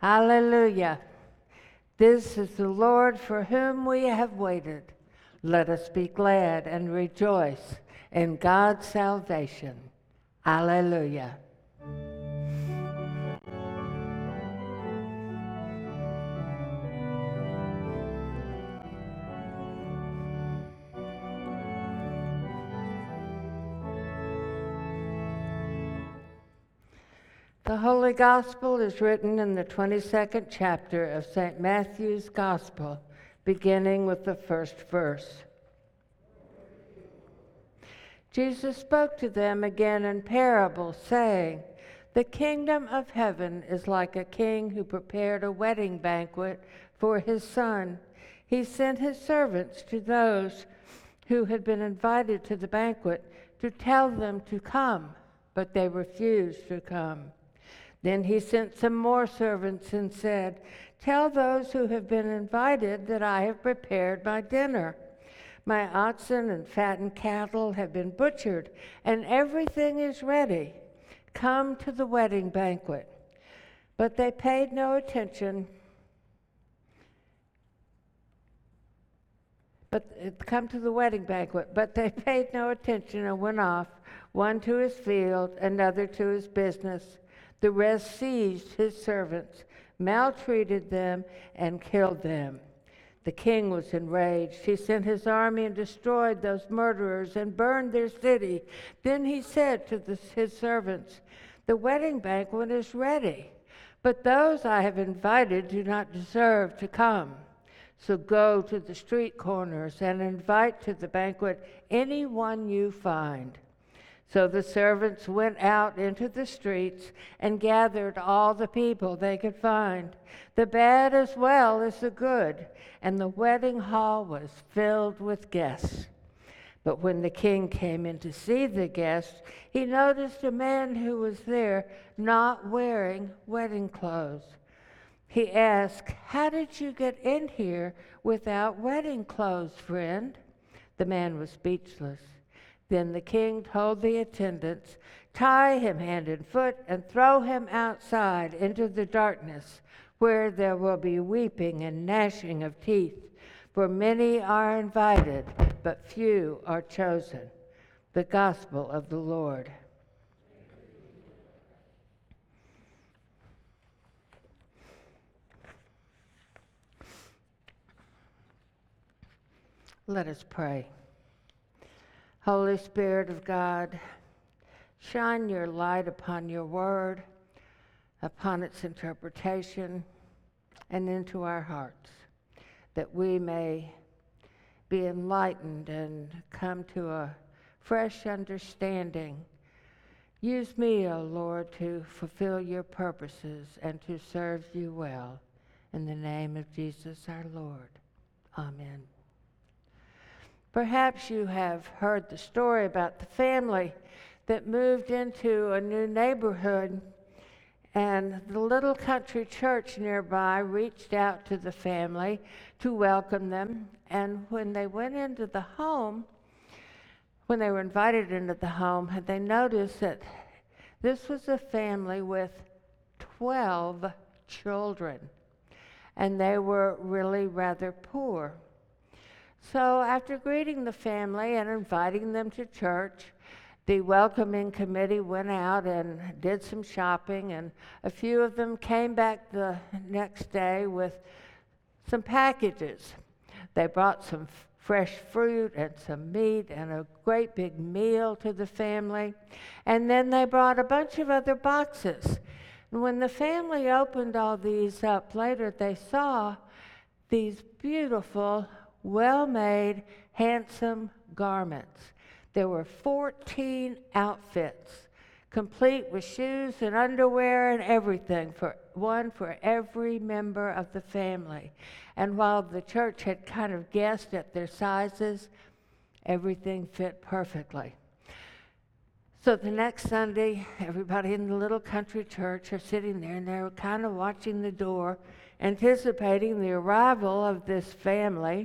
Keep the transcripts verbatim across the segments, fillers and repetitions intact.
Hallelujah. This is the Lord for whom we have waited. Let us be glad and rejoice in God's salvation. Hallelujah. The Holy Gospel is written in the twenty-second chapter of Saint Matthew's Gospel, beginning with the first verse. Jesus spoke to them again in parables, saying, "The kingdom of heaven is like a king who prepared a wedding banquet for his son. He sent his servants to those who had been invited to the banquet to tell them to come, but they refused to come. Then he sent some more servants and said, 'Tell those who have been invited that I have prepared my dinner. My oxen and fattened cattle have been butchered, and everything is ready. Come to the wedding banquet.' But they paid no attention. But uh, come to the wedding banquet. But they paid no attention and went off, one to his field, another to his business. The rest seized his servants, maltreated them, and killed them. The king was enraged. He sent his army and destroyed those murderers and burned their city. Then he said to the, his servants, 'The wedding banquet is ready, but those I have invited do not deserve to come. So go to the street corners and invite to the banquet anyone you find.' So the servants went out into the streets and gathered all the people they could find, the bad as well as the good, and the wedding hall was filled with guests. But when the king came in to see the guests, he noticed a man who was there not wearing wedding clothes. He asked, 'How did you get in here without wedding clothes, friend?' The man was speechless. Then the king told the attendants, 'Tie him hand and foot and throw him outside into the darkness, where there will be weeping and gnashing of teeth. For many are invited, but few are chosen.'" The Gospel of the Lord. Let us pray. Holy Spirit of God, shine your light upon your word, upon its interpretation, and into our hearts, that we may be enlightened and come to a fresh understanding. Use me, O Lord, to fulfill your purposes and to serve you well. In the name of Jesus our Lord. Amen. Perhaps you have heard the story about the family that moved into a new neighborhood, and the little country church nearby reached out to the family to welcome them. And when they went into the home, when they were invited into the home, they noticed that this was a family with twelve children, and they were really rather poor. So after greeting the family and inviting them to church, the welcoming committee went out and did some shopping, and a few of them came back the next day with some packages. They brought some f- fresh fruit and some meat and a great big meal to the family, and then they brought a bunch of other boxes. And when the family opened all these up later, they saw these beautiful, well-made, handsome garments. There were fourteen outfits, complete with shoes and underwear and everything, for one for every member of the family. And while the church had kind of guessed at their sizes, everything fit perfectly. So the next Sunday, everybody in the little country church are sitting there, and they're kind of watching the door, anticipating the arrival of this family.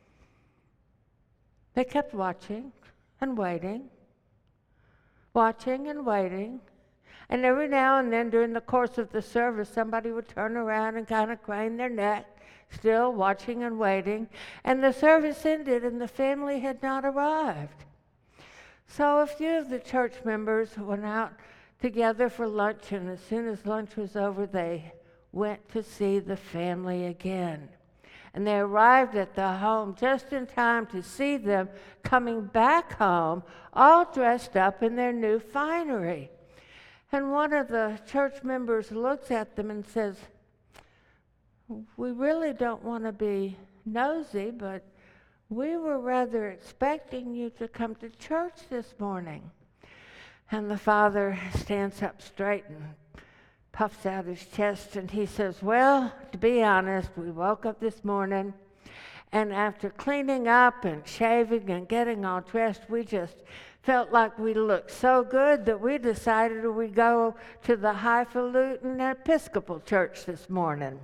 They kept watching and waiting, watching and waiting, And every now and then during the course of the service, somebody would turn around and kind of crane their neck, still watching and waiting. And the service ended and the family had not arrived. So a few of the church members went out together for lunch, and as soon as lunch was over, they went to see the family again. And they arrived at the home just in time to see them coming back home, all dressed up in their new finery. And one of the church members looks at them and says, "We really don't want to be nosy, but we were rather expecting you to come to church this morning." And the father stands up straight and puffs out his chest, and he says, "Well, to be honest, we woke up this morning, and after cleaning up and shaving and getting all dressed, we just felt like we looked so good that we decided we'd go to the Highfalutin Episcopal Church this morning."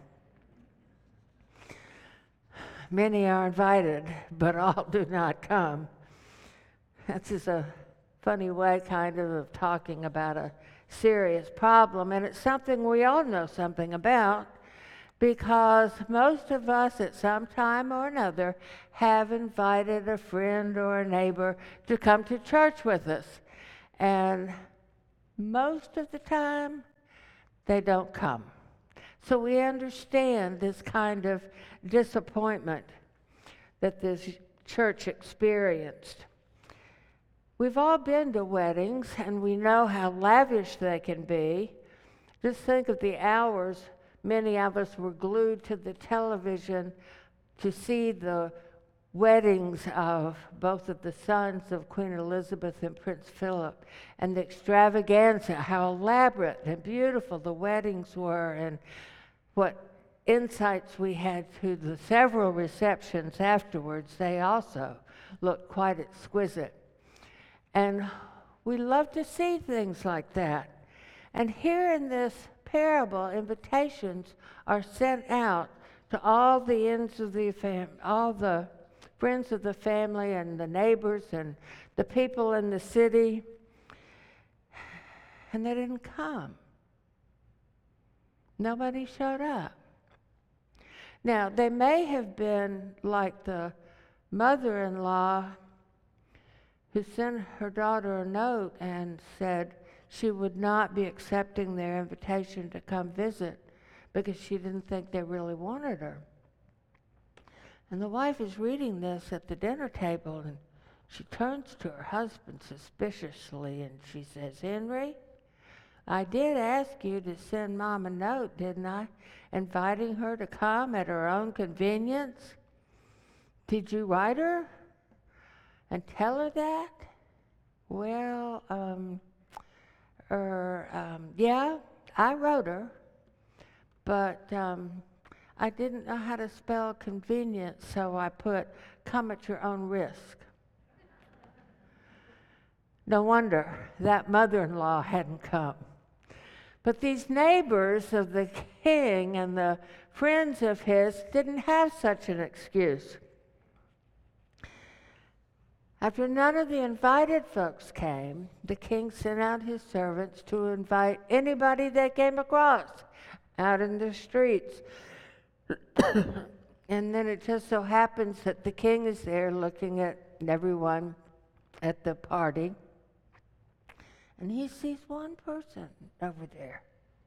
Many are invited, but all do not come. That's just a funny way, kind of, of talking about a serious problem, and it's something we all know something about, because most of us at some time or another have invited a friend or a neighbor to come to church with us, and most of the time they don't come. So we understand this kind of disappointment that this church experienced. We've all been to weddings, and we know how lavish they can be. Just think of the hours many of us were glued to the television to see the weddings of both of the sons of Queen Elizabeth and Prince Philip, and the extravaganza, how elaborate and beautiful the weddings were, and what insights we had to the several receptions afterwards. They also looked quite exquisite. And we love to see things like that. And here in this parable, invitations are sent out to all the ends of the fam- all the friends of the family and the neighbors and the people in the city. And they didn't come. Nobody showed up. Now, they may have been like the mother-in-law who sent her daughter a note and said she would not be accepting their invitation to come visit because she didn't think they really wanted her. And the wife is reading this at the dinner table, and she turns to her husband suspiciously and she says, "Henry, I did ask you to send Mom a note, didn't I? Inviting her to come at her own convenience. Did you write her and tell her that?" "Well, um, er, um, yeah, I wrote her, but um, I didn't know how to spell convenience, so I put come at your own risk." No wonder that mother-in-law hadn't come. But these neighbors of the king and the friends of his didn't have such an excuse. After none of the invited folks came, the king sent out his servants to invite anybody they came across out in the streets. And then it just so happens that the king is there looking at everyone at the party, and he sees one person over there,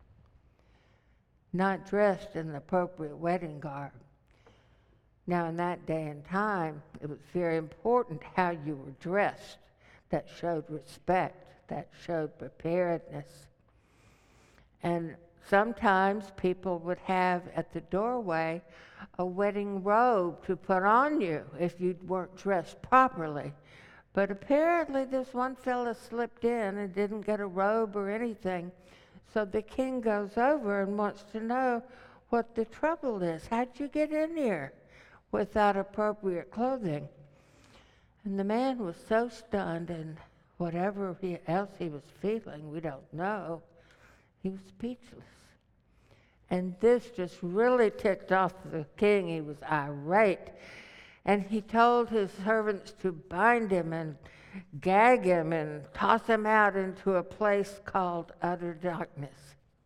not dressed in the appropriate wedding garb. Now, in that day and time, it was very important how you were dressed. That showed respect, that showed preparedness. And sometimes people would have at the doorway a wedding robe to put on you if you weren't dressed properly. But apparently this one fella slipped in and didn't get a robe or anything. So the king goes over and wants to know what the trouble is. How'd you get in here without appropriate clothing? And the man was so stunned, and whatever he, else he was feeling, we don't know, he was speechless. And this just really ticked off the king. He was irate. And he told his servants to bind him and gag him and toss him out into a place called utter darkness.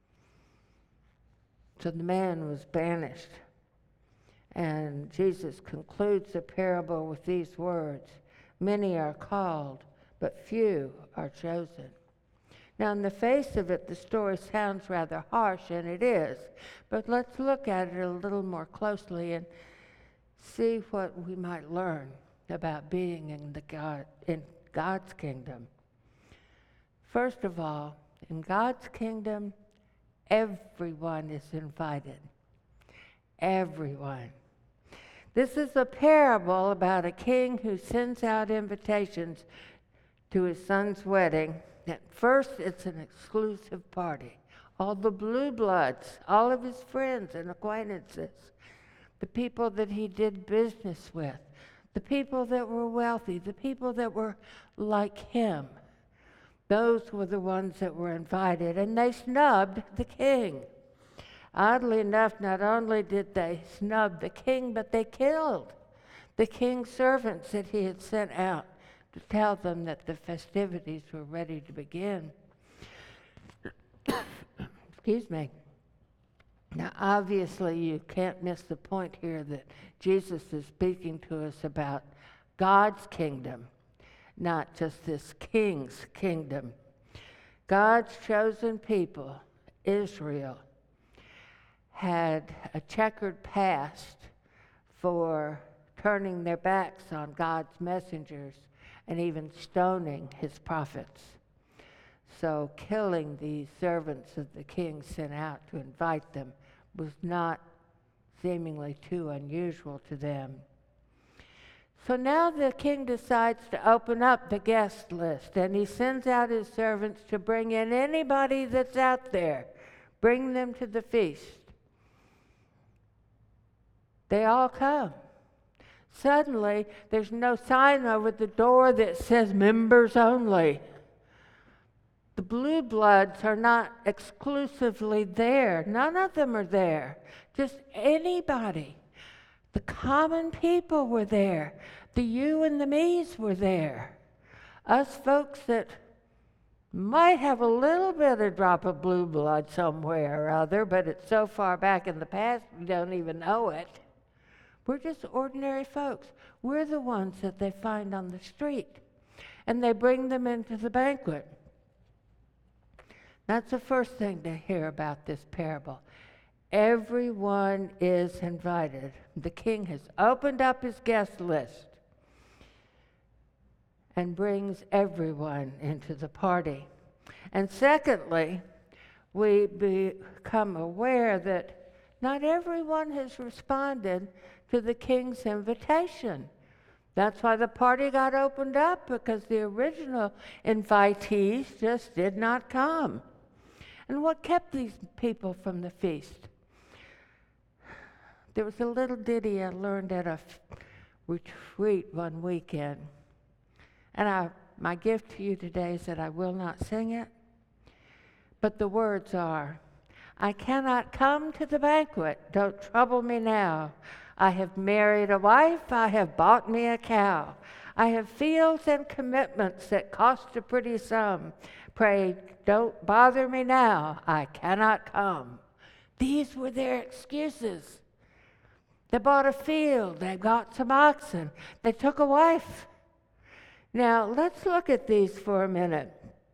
So the man was banished. And Jesus concludes the parable with these words, "Many are called, but few are chosen." Now, in the face of it, the story sounds rather harsh, and it is. But let's look at it a little more closely and see what we might learn about being in, the God, in God's kingdom. First of all, in God's kingdom, everyone is invited. Everyone. This is a parable about a king who sends out invitations to his son's wedding. At first, it's an exclusive party. All the blue bloods, all of his friends and acquaintances, the people that he did business with, the people that were wealthy, the people that were like him. Those were the ones that were invited, and they snubbed the king. Oddly enough, not only did they snub the king, but they killed the king's servants that he had sent out to tell them that the festivities were ready to begin. Excuse me. Now, obviously, you can't miss the point here that Jesus is speaking to us about God's kingdom, not just this king's kingdom. God's chosen people, Israel, had a checkered past for turning their backs on God's messengers and even stoning his prophets. So killing these servants of the king sent out to invite them was not seemingly too unusual to them. So now the king decides to open up the guest list, and he sends out his servants to bring in anybody that's out there, bring them to the feast. They all come. Suddenly, there's no sign over the door that says members only. The blue bloods are not exclusively there. None of them are there. Just anybody. The common people were there. The you and the me's were there. Us folks that might have a little bit of drop of blue blood somewhere or other, but it's so far back in the past we don't even know it. We're just ordinary folks. We're the ones that they find on the street, and they bring them into the banquet. That's the first thing to hear about this parable. Everyone is invited. The king has opened up his guest list and brings everyone into the party. And secondly, we become aware that not everyone has responded to the king's invitation. That's why the party got opened up, because the original invitees just did not come. And what kept these people from the feast? There was a little ditty I learned at a f- retreat one weekend. And I, my gift to you today is that I will not sing it. But the words are, "I cannot come to the banquet, don't trouble me now. I have married a wife, I have bought me a cow. I have fields and commitments that cost a pretty sum. Pray, don't bother me now, I cannot come." These were their excuses. They bought a field, they got some oxen, they took a wife. Now, let's look at these for a minute.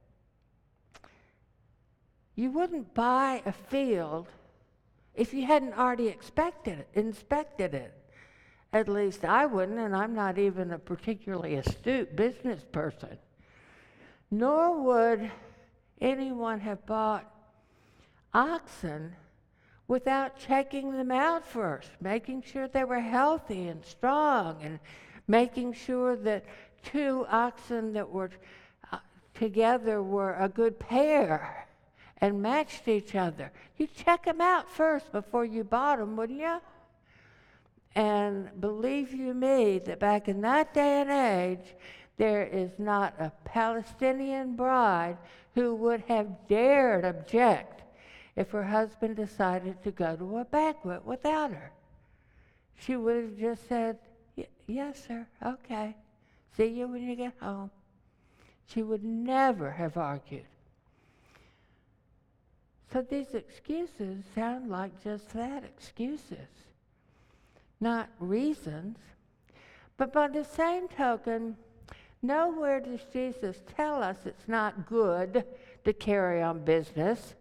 You wouldn't buy a field if you hadn't already expected it, inspected it. At least I wouldn't, and I'm not even a particularly astute business person. Nor would anyone have bought oxen without checking them out first, making sure they were healthy and strong, and making sure that two oxen that were uh, together were a good pair and matched each other. You check them out first before you bought them, wouldn't you? And believe you me, that back in that day and age, there is not a Palestinian bride who would have dared object if her husband decided to go to a banquet without her. She would have just said, "Yes, sir, okay. See you when you get home." She would never have argued. So these excuses sound like just that, excuses, not reasons. But by the same token, nowhere does Jesus tell us it's not good to carry on business.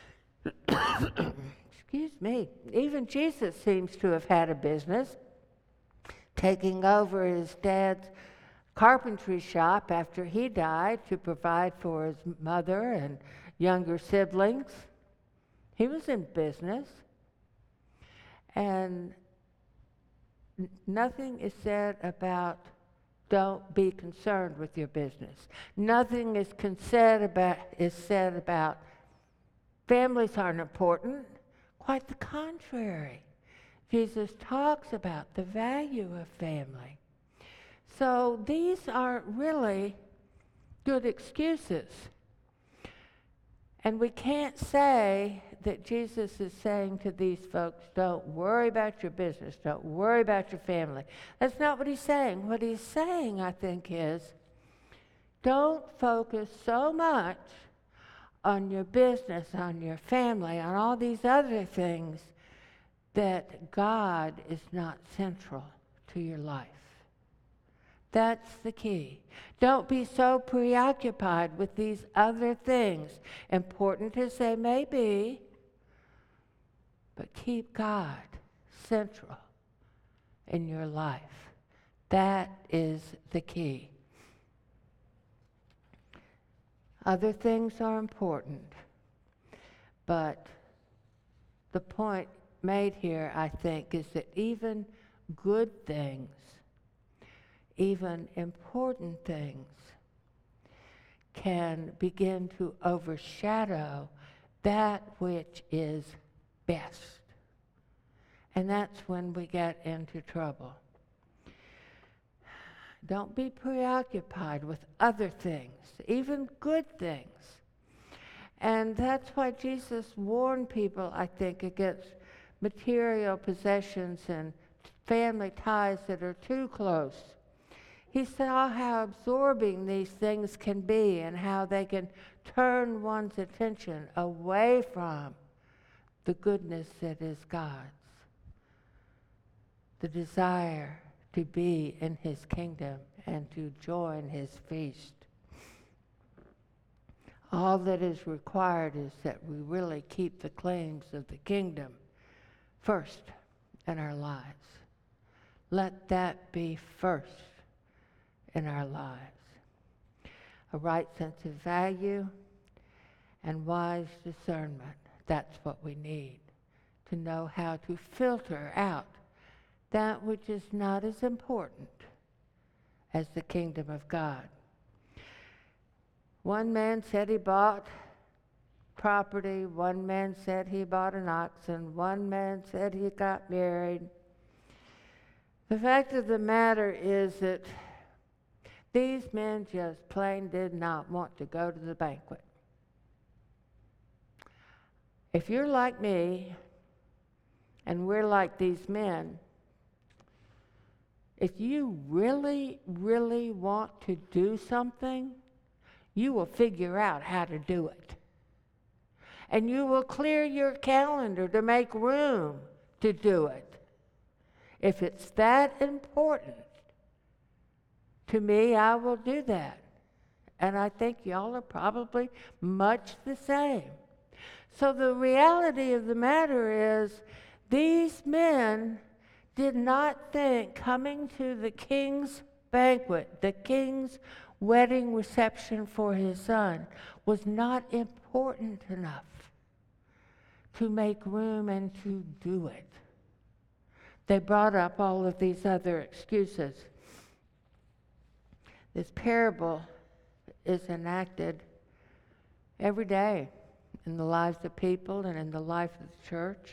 Excuse me. Even Jesus seems to have had a business, taking over his dad's carpentry shop after he died to provide for his mother and younger siblings. He was in business. And n- nothing is said about don't be concerned with your business. Nothing is con- said about is said about families aren't important. Quite the contrary. Jesus talks about the value of family. So these aren't really good excuses. And we can't say that Jesus is saying to these folks, don't worry about your business, don't worry about your family. That's not what he's saying. What he's saying, I think, is don't focus so much on your business, on your family, on all these other things that God is not central to your life. That's the key. Don't be so preoccupied with these other things, important as they may be, but keep God central in your life. That is the key. Other things are important, but the point made here, I think, is that even good things, even important things, can begin to overshadow that which is best. And that's when we get into trouble. Don't be preoccupied with other things, even good things. And that's why Jesus warned people, I think, against material possessions and family ties that are too close. He saw how absorbing these things can be and how they can turn one's attention away from the goodness that is God's, the desire to be in his kingdom and to join his feast. All that is required is that we really keep the claims of the kingdom first in our lives. Let that be first in our lives. A right sense of value and wise discernment. That's what we need to know how to filter out that which is not as important as the kingdom of God. One man said he bought property, one man said he bought an oxen, one man said he got married. The fact of the matter is that these men just plain did not want to go to the banquet. If you're like me, and we're like these men, if you really, really want to do something, you will figure out how to do it. And you will clear your calendar to make room to do it. If it's that important to me, I will do that. And I think y'all are probably much the same. So the reality of the matter is, these men did not think coming to the king's banquet, the king's wedding reception for his son, was not important enough to make room and to do it. They brought up all of these other excuses. This parable is enacted every day in the lives of people and in the life of the church.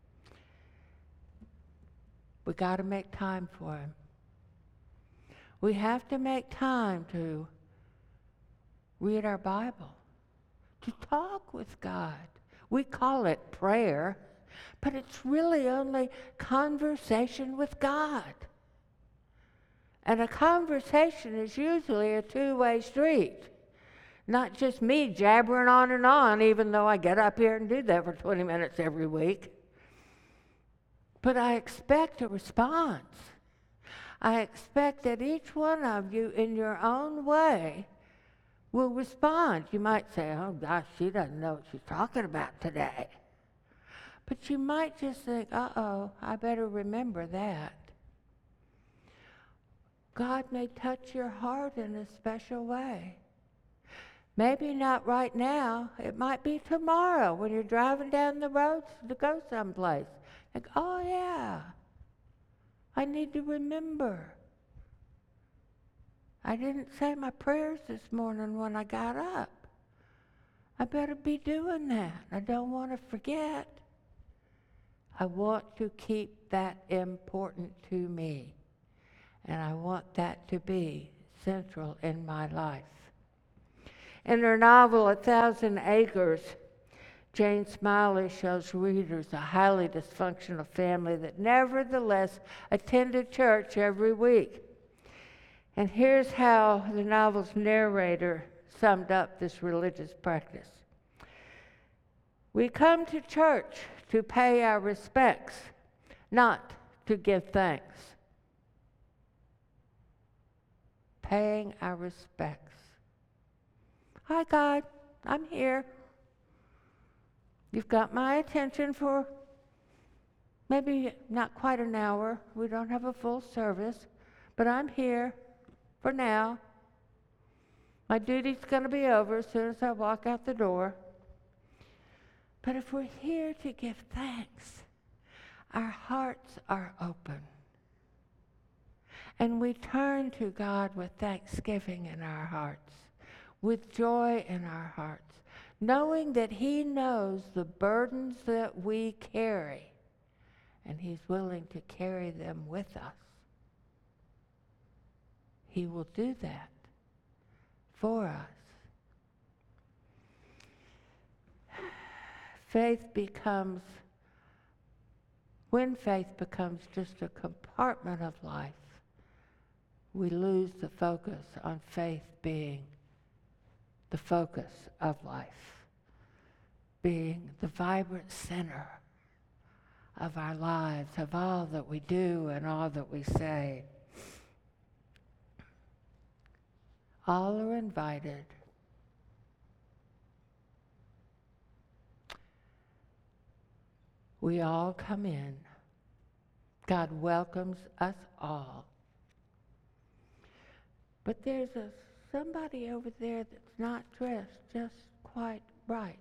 We got to make time for him. We have to make time to read our Bible, to talk with God. We call it prayer, but it's really only conversation with God. And a conversation is usually a two-way street. Not just me jabbering on and on, even though I get up here and do that for twenty minutes every week. But I expect a response. I expect that each one of you, in your own way, will respond. You might say, oh gosh, she doesn't know what she's talking about today. But you might just think, uh-oh, I better remember that. God may touch your heart in a special way. Maybe not right now. It might be tomorrow when you're driving down the road to go someplace. Like, oh yeah, I need to remember. I didn't say my prayers this morning when I got up. I better be doing that. I don't want to forget. I want to keep that important to me. And I want that to be central in my life. In her novel, A Thousand Acres, Jane Smiley shows readers a highly dysfunctional family that nevertheless attended church every week. And here's how the novel's narrator summed up this religious practice. We come to church to pay our respects, not to give thanks. Paying our respects. Hi, God, I'm here. You've got my attention for maybe not quite an hour. We don't have a full service, but I'm here for now. My duty's going to be over as soon as I walk out the door. But if we're here to give thanks, our hearts are open. And we turn to God with thanksgiving in our hearts, with joy in our hearts, knowing that He knows the burdens that we carry, and He's willing to carry them with us. He will do that for us. Faith becomes, when faith becomes just a compartment of life, we lose the focus on faith being the focus of life, being the vibrant center of our lives, of all that we do and all that we say. All are invited. We all come in. God welcomes us all. But there's a somebody over there that's not dressed just quite right.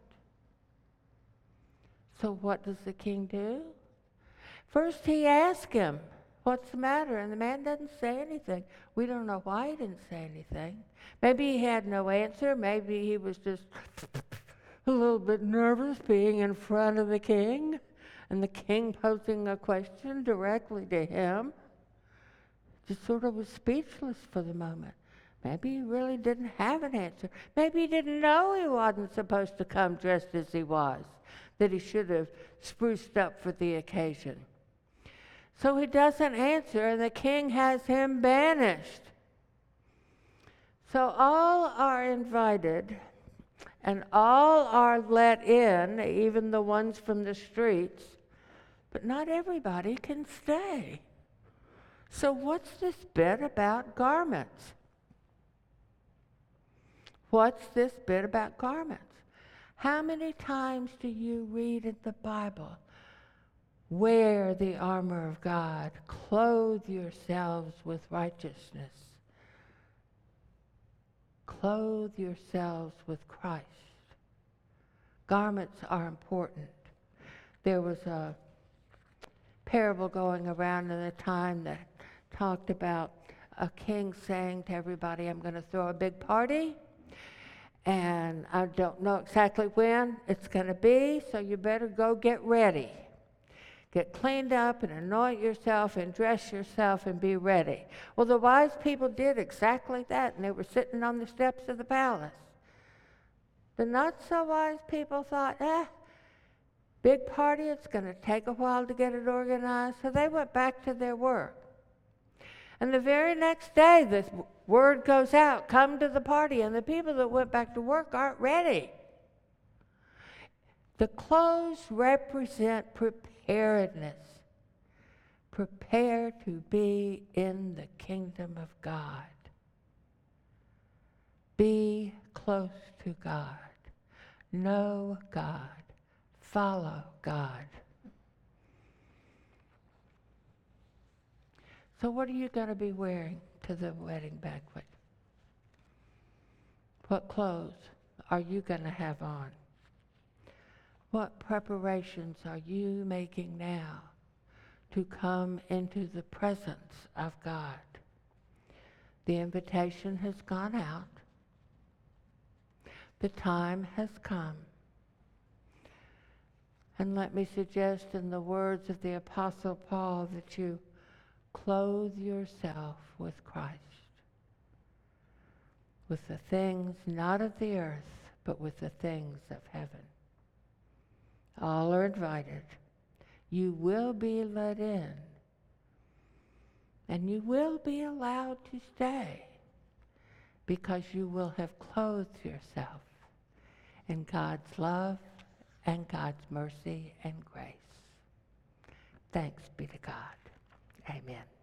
So what does the king do? First he asks him, what's the matter? And the man doesn't say anything. We don't know why he didn't say anything. Maybe he had no answer. Maybe he was just a little bit nervous being in front of the king and the king posing a question directly to him. Just sort of was speechless for the moment. Maybe he really didn't have an answer. Maybe he didn't know he wasn't supposed to come dressed as he was, that he should have spruced up for the occasion. So he doesn't answer, and the king has him banished. So all are invited, and all are let in, even the ones from the streets, but not everybody can stay. So what's this bit about garments? What's this bit about garments? How many times do you read in the Bible, wear the armor of God, clothe yourselves with righteousness, clothe yourselves with Christ? Garments are important. There was a parable going around in the time that talked about a king saying to everybody, I'm going to throw a big party, and I don't know exactly when it's going to be, so you better go get ready. Get cleaned up and anoint yourself and dress yourself and be ready. Well, the wise people did exactly that, and they were sitting on the steps of the palace. The not so wise people thought, eh, big party, it's going to take a while to get it organized, so they went back to their work. And the very next day, the word goes out, come to the party, and the people that went back to work aren't ready. The clothes represent preparedness. Prepare to be in the kingdom of God. Be close to God. Know God. Follow God. So what are you going to be wearing to the wedding banquet? What clothes are you going to have on? What preparations are you making now to come into the presence of God? The invitation has gone out. The time has come. And let me suggest in the words of the Apostle Paul that you clothe yourself with Christ, with the things not of the earth, but with the things of heaven. All are invited. You will be let in, and you will be allowed to stay, because you will have clothed yourself in God's love and God's mercy and grace. Thanks be to God. Amen.